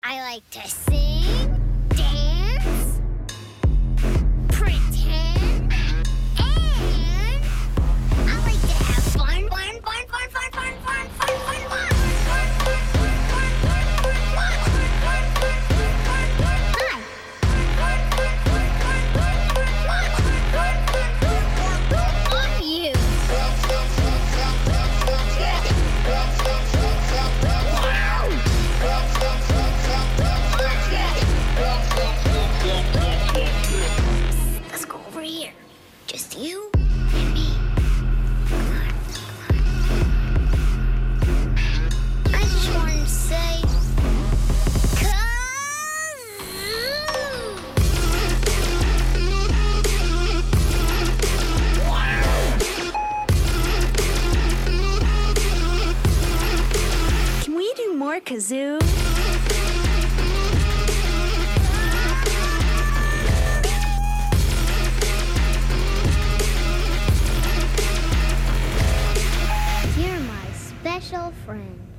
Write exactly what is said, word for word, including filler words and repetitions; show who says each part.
Speaker 1: I like to sing, dance, pretend, and I like to have fun, fun, fun, fun, fun, fun, fun, fun, fun, fun. Just you and me. Come on, come on. I just wanted to say, kazoo!
Speaker 2: Can we do more kazoo?
Speaker 1: Special friend.